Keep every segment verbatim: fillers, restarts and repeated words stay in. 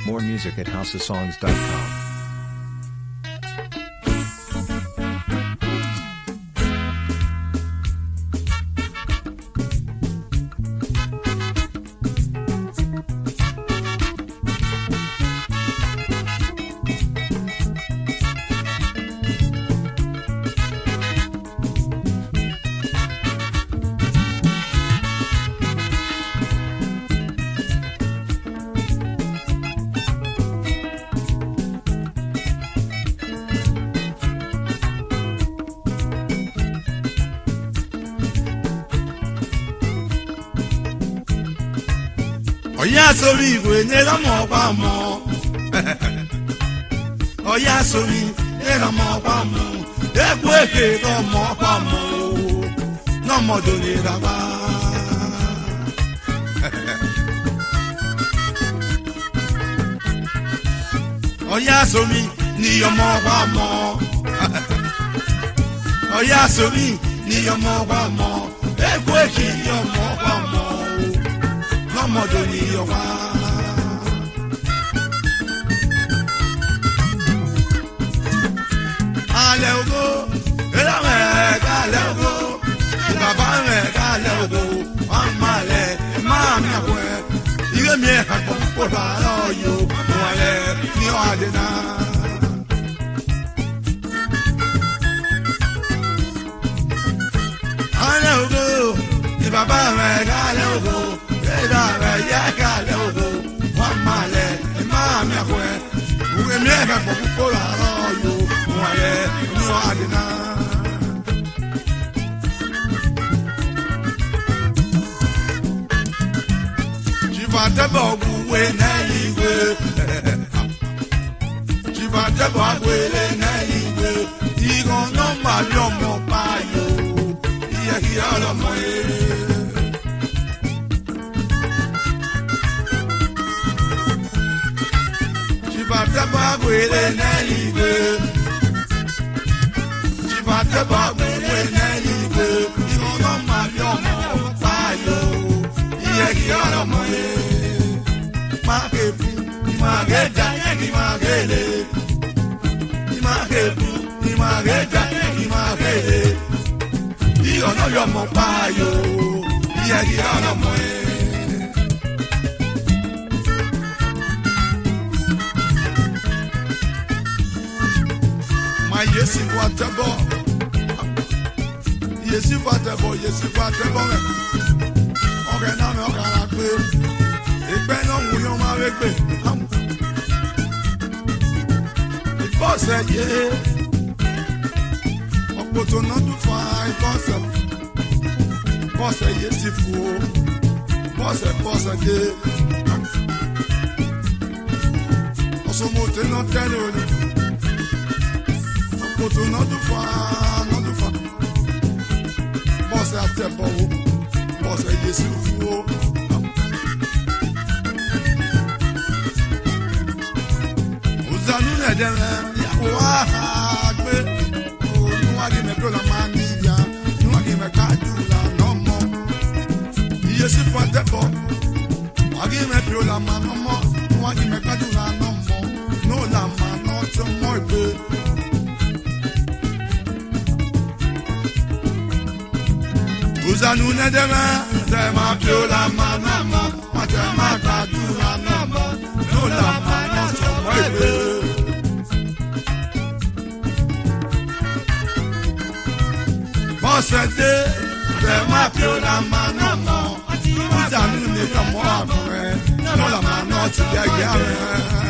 More music at house of songs dot com. Oya sori we ne la mo pa mo. Oya sori ne la mo pa mo. E kwe ke to mo pa mo. No mo do ni la ba. Oya sori ni yo mo pa mo. Oya sori ni yo mo pa mo. E kwe ke yo mo pa mo. Ọmọdé ni ọba. Alẹ́ ògo, ẹ̀rọ rẹ̀ kálẹ̀ ògo, bàbá rẹ̀ kálẹ̀ ògo, ọmọ rẹ̀ máa mi àpò ẹ̀, ilé mi ẹ̀ kàkọ́ kó bá lọ yó, wọn lẹ̀ ní ọ̀dẹ̀ náà. Alẹ́ ògo, bàbá rẹ̀ kálẹ̀ ògo. Eda re ya kale ogo wa male e ma mi akwe uwe mi e ka ko la ro yo wa le ni wa dina ji va te bo we na iwe ji va te bo we le na iwe i go no ma lo mo pa yo iya iya lo mo e Chibata gwele n'eligwe Chibata gwele n'eligwe Ihono mabio mo tayo Iye kiyono mo ye Makepu, imageja, imagele Imakepu, imageja, imagele Ihono yo mo payo Iye kiyono mo ye Yesi watebo, yesi watebo, yesi watebo me. Oge na me oga la gbe, igbe no mu yo ma we gbe. Ibose ye, opoto no du fa ibose. Bose yesi fu, bose bose ye. Osomo te no tele oni. Moto não do fa, não do fa. Posso até bom, posso ir esse fio. Os alunos é dela, o ah, que o não há que me pela mania, não há que me cadula, não mo. E esse foi até bom. Alguém me pela mano mo, não há que me cadula, não mo. Não la mano, sou muito. Usa nune de me, te ma pio la manamo, ma te ma tatu la namo, no la mano so mueve. Mosete, te ma pio la manamo, usa nune de mo no la mano si ya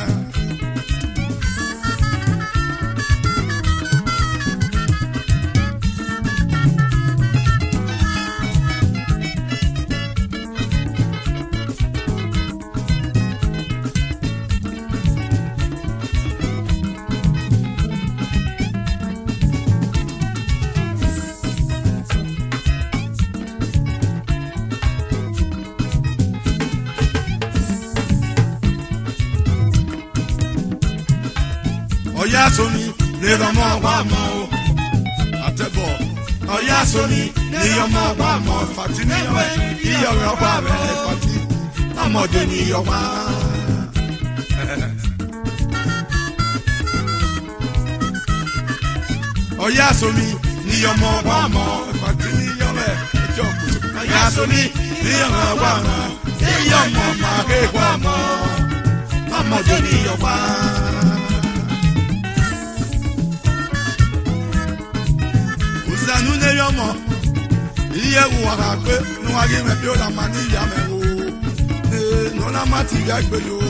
Oya soni le mo wa mo atebo Oya soni ni yo mo wa mo fati ni yo iyo ro ba be fati ọmọdé ni yo wa Ọ̀yá sómi ní ọmọ wa mọ̀ ẹ̀fàtí ní yọ̀mẹ̀ ẹjọ́ kùtù. Ọ̀yá sómi ní ọmọ wa mọ̀ ní ọmọ máa ké wà mọ̀ ọmọdé ní yọ̀wá. Òsànú ní yọ̀mọ̀ iye wù wàrà pé níwájú mẹ́ bí ó là máa ní ìyá mẹ́ o. Ní ọ̀nà má ti yá gbé yo.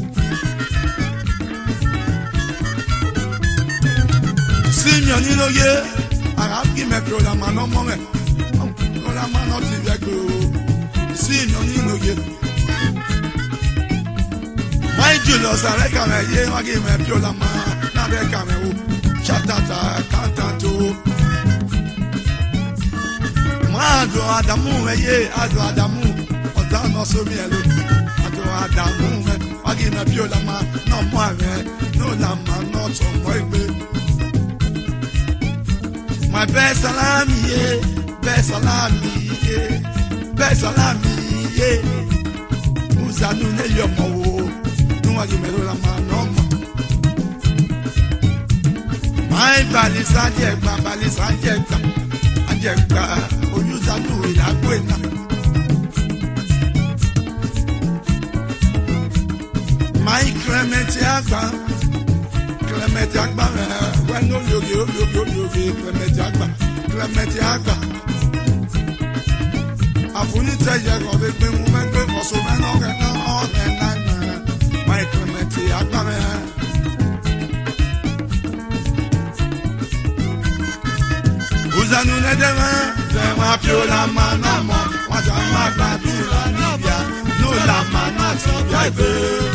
Simeon ni lóye arabi me pro la mano mo me pro la mano ti vego Simeon ni lóye my Julius areka me ye wa gi me pro la mano na be ka me o chatata kantanto ma do Adamu me ye ado Adamu oda no so mi elo ado Adamu me wa gi me pro la mano no mo me no la mano to mo igbe. My best salami, yeah, best salami, yeah, best salami, yeah. Uzanu ne yomo, no one you mero la mano. My balisa jekba, balisa jekba, jekba. Oyuzanu ila kwena. My Clement Agba, Clement Agba, when no yogi, yogi, yogi, Clement Agba, Clement Agba. Afuni teye ko be pe mu me pe ko so me no ke no on na na. My Clement Agba me. Uzanu ne de ma, de ma pio la mana mo, wa ja ma gba du la nibia, no la mana ti bia ibe.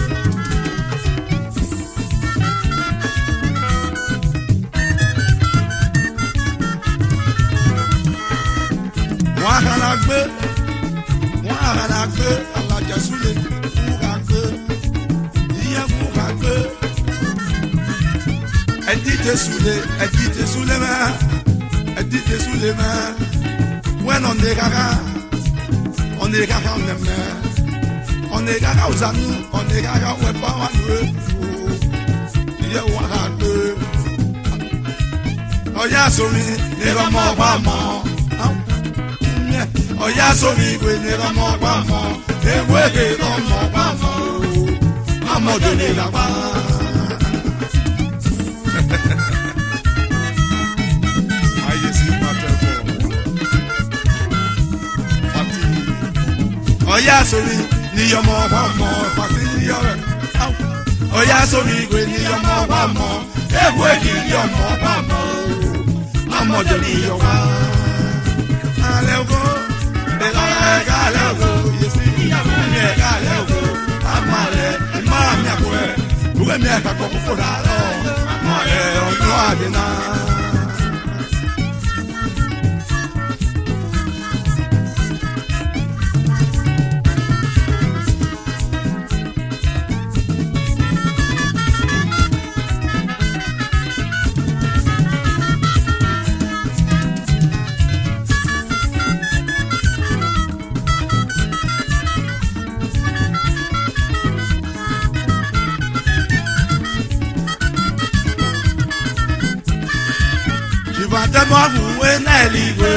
Wọ́n àkàrà gbé, wọ́n àkàrà gbé, alájà súlẹ̀ fúnra gbé, ìyá fúnra gbé. Ẹ̀díje súlẹ̀, ẹ̀díje súlẹ̀ mẹ́, ẹ̀díje súlẹ̀ mẹ́. Wẹ́n ọ̀nẹ́ kaka, ọ̀nẹ́ kaka ọ̀nẹ́ mẹ́. Ọ̀nẹ́ kaka ọ̀zánú, ọ̀nẹ́ kaka wẹ̀ bá wà lóore fò. Ìyá wọ́n àkàrà gbé. Ọ̀yá sómi ní ọmọ ọba mọ́. Ọ̀yá sómi ìwé ní ọmọ pàmò, ewé ní ọmọ pàmò, ọmọdé ní làpá. Ayé sí pàtẹ́kọ̀. Ọ̀yá sómi ní ọmọ pàmò, pàtí níyọ̀ rẹ̀. Ọ̀yá sómi ìwé ní ọmọ pàmò, ewé ní ọmọ pàmò, ọmọdé ní làpá. Alẹ́ ògo. Galego, yes, me, Galego, Amare, Mamma, who may have a couple for that. Tẹ́bọ̀wé náà ìwé,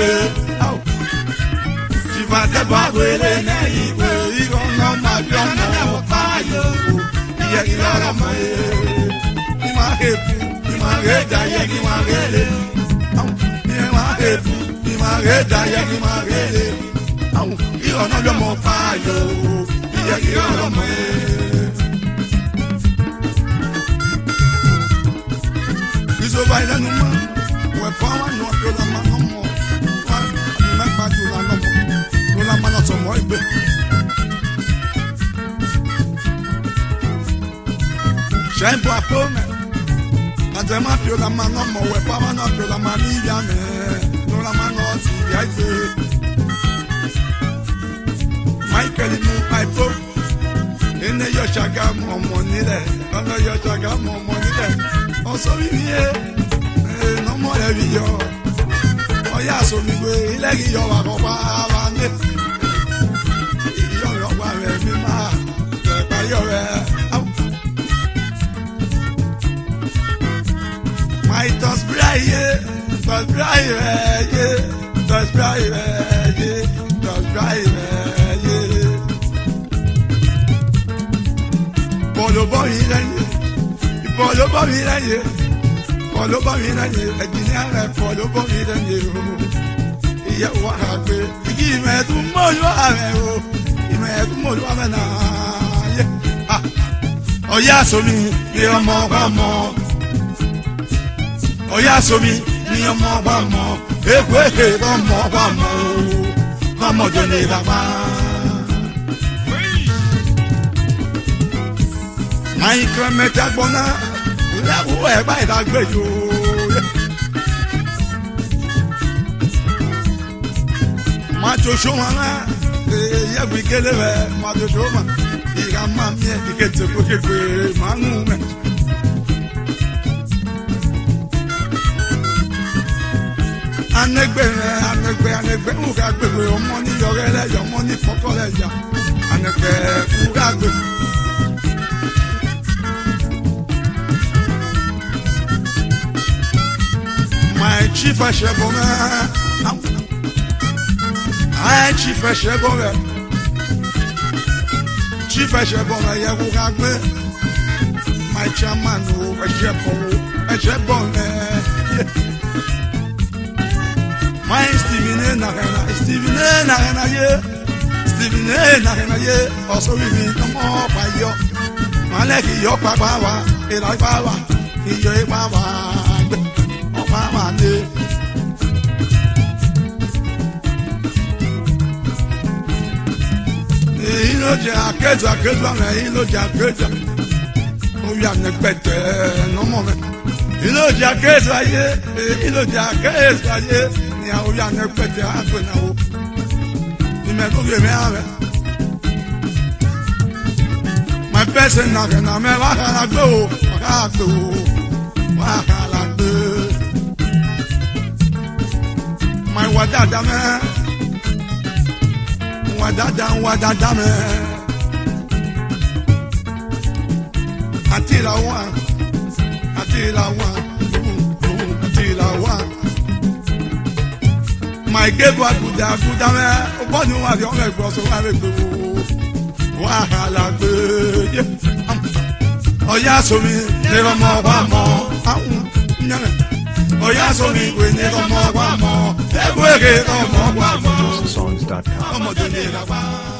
ṣìfà tẹ́bọ̀wé náà ìwé, ìrọ̀nà máa bí ọmọ ọ̀pá yòókù, ìyẹn ìlọ́rọ̀ mọ́ ẹ. Kí máa ké fún, kí máa ké jayé, kí máa ké lé. Kí máa ké fún, kí máa ké jayé, kí máa ké lé. Ìrọ̀nà bí ọmọ ọ̀pá yòókù, ìyẹn ìlọ́rọ̀ mọ́ ẹ. Ìṣòwò ìlẹ́nu mọ́. Power no feel la man no more. Make my do la no more. No la man not more ibe. Shine boy pome. And them feel la man no more. We power no feel la man ni ya me. No la man not si ya ibe. Michael mu ipo. Ene yo chaga mo money le. Ono yo chaga mo money le. Oso mi ye. No more heavy yo. Ọ̀yá sómi gbé ilé yíyọ wà kọ́ bá wa ní. Ìyọ̀ yọ̀ wà rẹ̀ mi máa tẹ̀pá yọ̀ rẹ̀. My toss bí ayé. Dos brave, yeah. Dos brave, yeah. Dos brave, yeah. Polo bomi lanye, polo bomi lanye, polo bomi lanye. Ejiniare polo bomi lanye o. Iye wa agbe, igi me tu mo yo ame o. Ime tu mo yo ame na. Ah, oya somi ni ọmọ wa mọ. Oya somi ni ọmọ wa mọ. Ekwe ke ọmọ wa mọ. Ọmọ jo ni baba. Ayi kan mẹ́ta gbọna. Ìyàwó ẹ báyìí la gbé yo. Ma to so wọn la. Eya gbi kele bẹ ma to so ma. Ìyá máa mi ẹ̀ kíkẹ́ tó kó kékeré máa ń mú mẹ́. Anegbe rẹ̀ anegbe anegbe ń ga gbègbè ọmọ ní yọrẹ lẹ́yọ ọmọ ní fọkọ lẹ́yà. Anegbe ń ga gbè. My chief ẹ̀ṣẹ̀ bọ̀ mẹ́. My chief ẹ̀ṣẹ̀ bọ̀ mẹ́. Chief ẹ̀ṣẹ̀ bọ̀ mẹ́ yẹ kó ká gbé. My chairman o ẹ̀ṣẹ̀ bọ̀ o ẹ̀ṣẹ̀ bọ̀ mẹ́. My Stephen ẹ̀ nàkẹ́nà Stephen ẹ̀ nàkẹ́nà yé Stephen ẹ̀ nàkẹ́nà yé ọ̀sọ́ mi mi ọmọ ọ̀pá yọ. Màálẹ̀ kì í yọ pàpà wá ìlà ìpá wá kì í yọ ìpá wá gbé ọ̀pá wá dé. Èyí ló jẹ akéjọ akéjọ àmì èyí ló jẹ akéjọ. Orí ànẹgbẹ̀tẹ̀ nọmọ mẹ. Èyí ló jẹ akéjọ ayé èyí ló jẹ akéjọ ayé ní orí ànẹgbẹ̀tẹ̀ àgbẹ̀nàwó. Ìmẹ̀ tó fi èmi àmẹ. My person nàkẹ́nà mẹ́ wá kàrà gbé o wá kàrà gbé o wá kàrà gbé. My wà dáadáa mẹ́. Wa dada wa dada me Atila wa Atila wa Atila wa My gave wa guda guda me Obo ni wa fi o me gbo so wa me gbo wa hala gbe Oya so mi ni ọmọ wa mo nyane Oya so mi we ni ọmọ wa mo Egwe ke ọmọ wa mo songs dot com. Ọmọ tó ní ìlàpá.